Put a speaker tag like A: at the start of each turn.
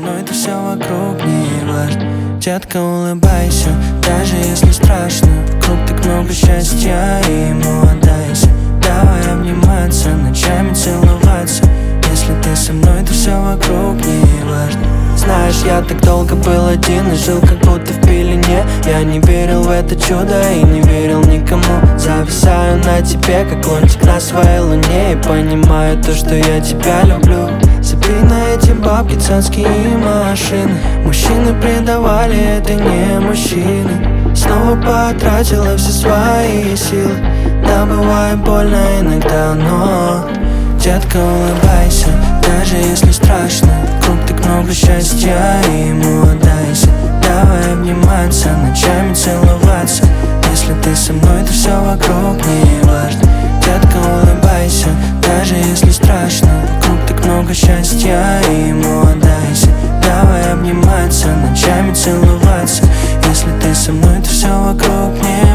A: мной, то все вокруг не важно. Детка, улыбайся, даже если страшно. Вокруг так много счастья, и ему отдайся. Давай обниматься, ночами целоваться. Если ты со мной, то все вокруг не важно. Знаешь, я так долго был один и жил как будто в пелене. Я не верил в это чудо и не верил никому. Зависаю на тебе, как лунтик на своей луне, и понимаю то, что я тебя люблю. Забей на эти бабки, цацки и машины. Мужчины предавали, это не мужчины. Снова потратила все свои силы. Да, бывает больно иногда, но детка, улыбайся, даже если страшно. Вокруг так много счастья, и ему отдайся. Давай обниматься, ночами целоваться. Если ты со мной, то все вокруг не важно. Детка, улыбайся, даже если страшно. Вокруг так много счастья, и ему отдайся. Давай обниматься, ночами целоваться. Если ты со мной, то все вокруг не важно.